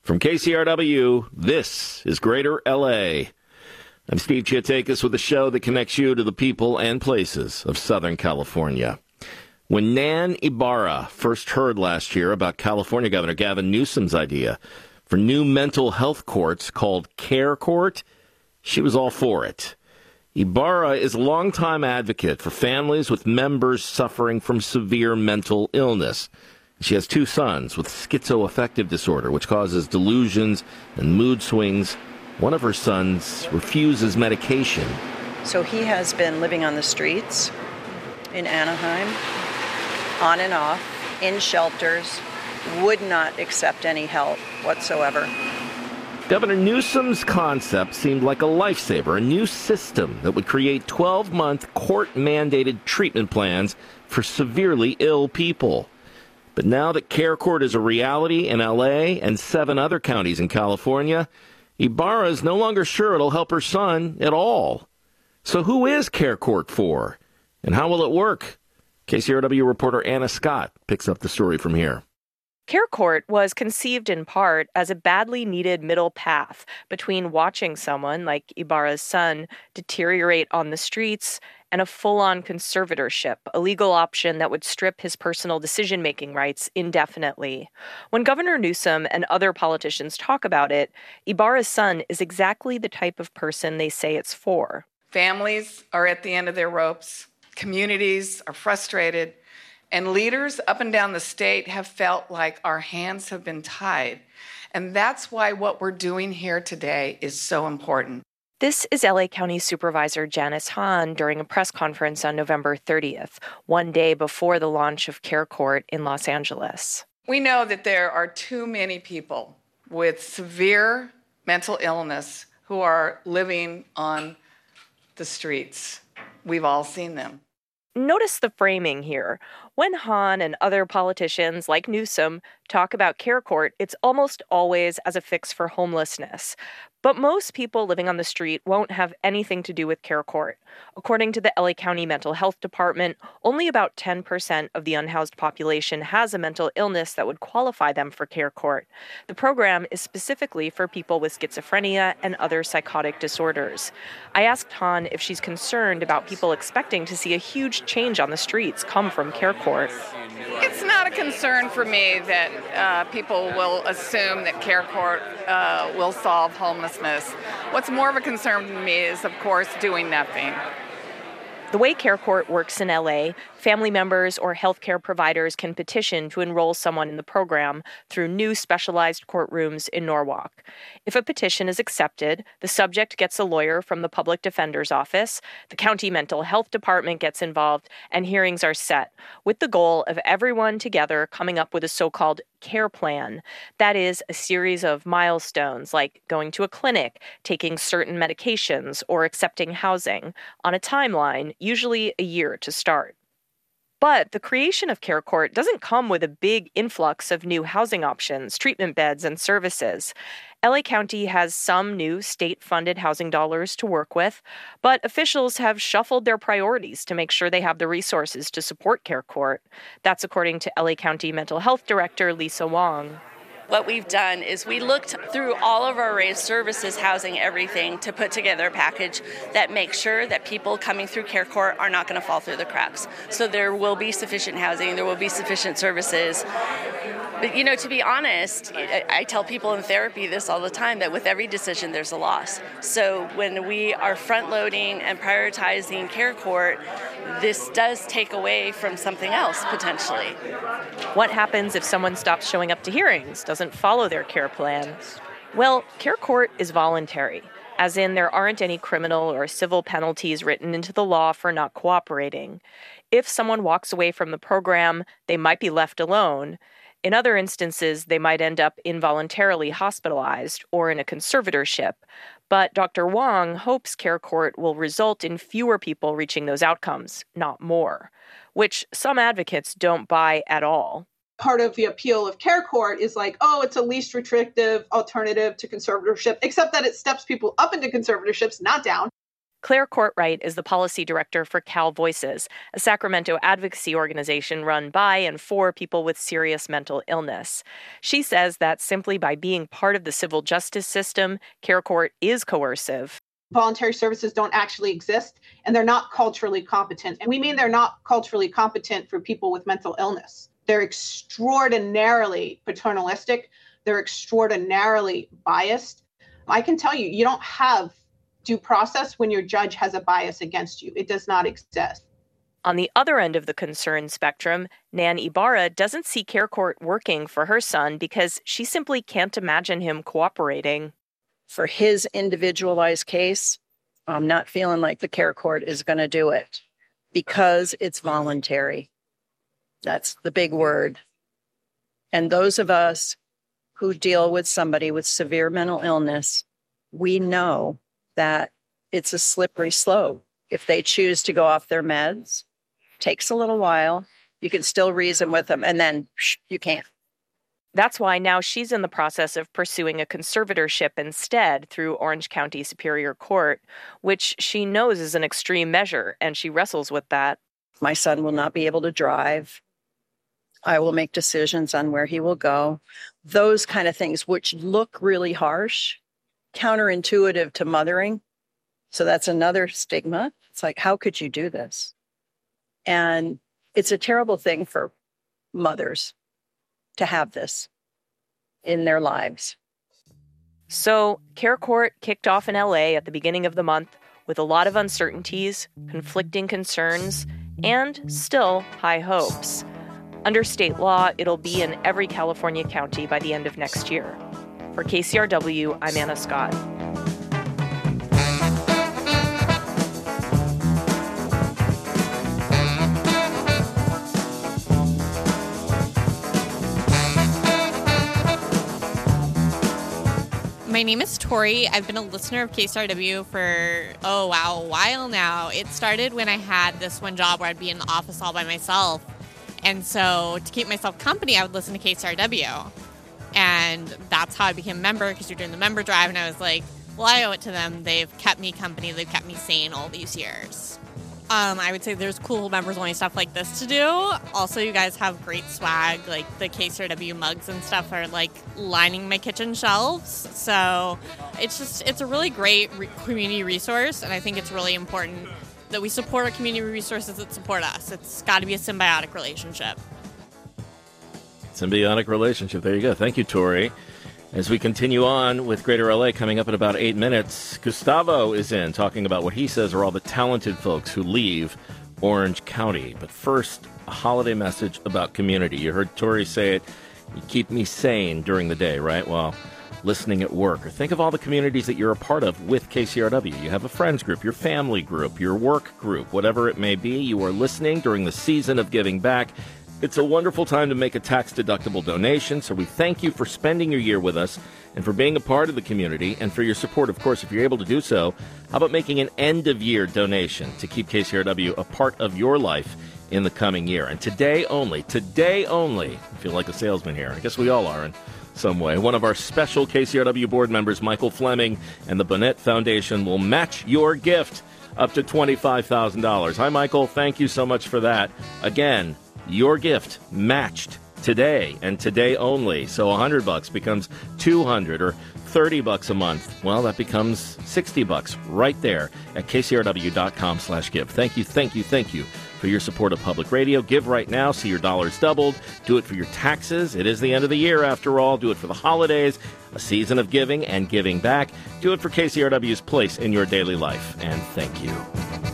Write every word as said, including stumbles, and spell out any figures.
From K C R W, this is Greater L A. I'm Steve Chiatakis with a show that connects you to the people and places of Southern California. When Nan Ibarra first heard last year about California Governor Gavin Newsom's idea for new mental health courts called Care Court, she was all for it. Ibarra is a longtime advocate for families with members suffering from severe mental illness. She has two sons with schizoaffective disorder, which causes delusions and mood swings. One of her sons refuses medication. So he has been living on the streets in Anaheim, on and off, in shelters, would not accept any help whatsoever. Governor Newsom's concept seemed like a lifesaver, a new system that would create twelve-month court-mandated treatment plans for severely ill people. But now that Care Court is a reality in L A and seven other counties in California, Ibarra is no longer sure it'll help her son at all. So who is Care Court for? And how will it work? K C R W reporter Anna Scott picks up the story from here. Care Court was conceived in part as a badly needed middle path between watching someone, like Ibarra's son, deteriorate on the streets and a full-on conservatorship, a legal option that would strip his personal decision-making rights indefinitely. When Governor Newsom and other politicians talk about it, Ibarra's son is exactly the type of person they say it's for. Families are at the end of their ropes. Communities are frustrated. And leaders up and down the state have felt like our hands have been tied. And that's why what we're doing here today is so important. This is L A County Supervisor Janice Hahn during a press conference on November thirtieth, one day before the launch of Care Court in Los Angeles. We know that there are too many people with severe mental illness who are living on the streets. We've all seen them. Notice the framing here. When Hahn and other politicians like Newsom talk about Care Court, it's almost always as a fix for homelessness. But most people living on the street won't have anything to do with Care Court. According to the L A County Mental Health Department, only about ten percent of the unhoused population has a mental illness that would qualify them for Care Court. The program is specifically for people with schizophrenia and other psychotic disorders. I asked Hahn if she's concerned about people expecting to see a huge change on the streets come from Care Court. It's not a concern for me that uh, people will assume that Care Court uh, will solve homelessness. What's more of a concern to me is, of course, doing nothing. The way Care Court works in L A, family members or healthcare providers can petition to enroll someone in the program through new specialized courtrooms in Norwalk. If a petition is accepted, the subject gets a lawyer from the public defender's office, the county mental health department gets involved, and hearings are set, with the goal of everyone together coming up with a so-called care plan. That is, a series of milestones like going to a clinic, taking certain medications, or accepting housing on a timeline, usually a year to start. But the creation of Care Court doesn't come with a big influx of new housing options, treatment beds, and services. L A County has some new state-funded housing dollars to work with, but officials have shuffled their priorities to make sure they have the resources to support Care Court. That's according to L A County Mental Health Director Lisa Wong. What we've done is we looked through all of our array of services, housing, everything, to put together a package that makes sure that people coming through Care Court are not going to fall through the cracks. So there will be sufficient housing, there will be sufficient services. But, you know, to be honest, I tell people in therapy this all the time, that with every decision there's a loss. So when we are front-loading and prioritizing Care Court, this does take away from something else, potentially. What happens if someone stops showing up to hearings, doesn't follow their care plan? Well, Care Court is voluntary, as in there aren't any criminal or civil penalties written into the law for not cooperating. If someone walks away from the program, they might be left alone. In other instances, they might end up involuntarily hospitalized or in a conservatorship. But Doctor Wong hopes Care Court will result in fewer people reaching those outcomes, not more, which some advocates don't buy at all. Part of the appeal of Care Court is like, oh, it's a least restrictive alternative to conservatorship, except that it steps people up into conservatorships, not down. Claire Courtwright is the policy director for Cal Voices, a Sacramento advocacy organization run by and for people with serious mental illness. She says that simply by being part of the civil justice system, Care Court is coercive. Voluntary services don't actually exist, and they're not culturally competent. And we mean they're not culturally competent for people with mental illness. They're extraordinarily paternalistic. They're extraordinarily biased. I can tell you, you don't have due process when your judge has a bias against you. It does not exist. On the other end of the concern spectrum, Nan Ibarra doesn't see Care Court working for her son because she simply can't imagine him cooperating. For his individualized case, I'm not feeling like the Care Court is going to do it because it's voluntary. That's the big word. And those of us who deal with somebody with severe mental illness, we know that it's a slippery slope. If they choose to go off their meds, takes a little while. You can still reason with them, and then psh, you can't. That's why now she's in the process of pursuing a conservatorship instead through Orange County Superior Court, which she knows is an extreme measure, and she wrestles with that. My son will not be able to drive. I will make decisions on where he will go. Those kind of things, which look really harsh, counterintuitive to mothering. So that's another stigma. It's like, how could you do this? And it's a terrible thing for mothers to have this in their lives. So Care Court kicked off in L A at the beginning of the month with a lot of uncertainties, conflicting concerns, and still high hopes. Under state law, it'll be in every California county by the end of next year. For K C R W, I'm Anna Scott. My name is Tori. I've been a listener of K C R W for, oh wow, a while now. It started when I had this one job where I'd be in the office all by myself. And so to keep myself company, I would listen to K C R W. And that's how I became a member, because you're doing the member drive. And I was like, well, I owe it to them. They've kept me company. They've kept me sane all these years. Um, I would say there's cool members-only stuff like this to do. Also, you guys have great swag. Like, the K C R W mugs and stuff are, like, lining my kitchen shelves. So it's just, it's a really great re- community resource. And I think it's really important that we support our community resources that support us. It's got to be a symbiotic relationship. Symbiotic relationship. There you go. Thank you, Tori. As we continue on with Greater L A, coming up in about eight minutes, Gustavo is in talking about what he says are all the talented folks who leave Orange County. But first, a holiday message about community. You heard Tori say it. You keep me sane during the day, right? While listening at work. Or think of all the communities that you're a part of with K C R W. You have a friends group, your family group, your work group, whatever it may be. You are listening during the season of giving back. It's a wonderful time to make a tax-deductible donation, so we thank you for spending your year with us and for being a part of the community and for your support. Of course, if you're able to do so, how about making an end-of-year donation to keep K C R W a part of your life in the coming year? And today only, today only, I feel like a salesman here. I guess we all are in some way. One of our special K C R W board members, Michael Fleming, and the Bonnet Foundation will match your gift up to twenty-five thousand dollars. Hi, Michael. Thank you so much for that. Again, your gift matched today and today only. So one hundred bucks becomes two hundred, or thirty bucks a month. Well, that becomes sixty bucks right there at kcrw.com slash give. Thank you, thank you, thank you for your support of public radio. Give right now, see your dollars doubled. Do it for your taxes. It is the end of the year, after all. Do it for the holidays, a season of giving and giving back. Do it for K C R W's place in your daily life. And thank you.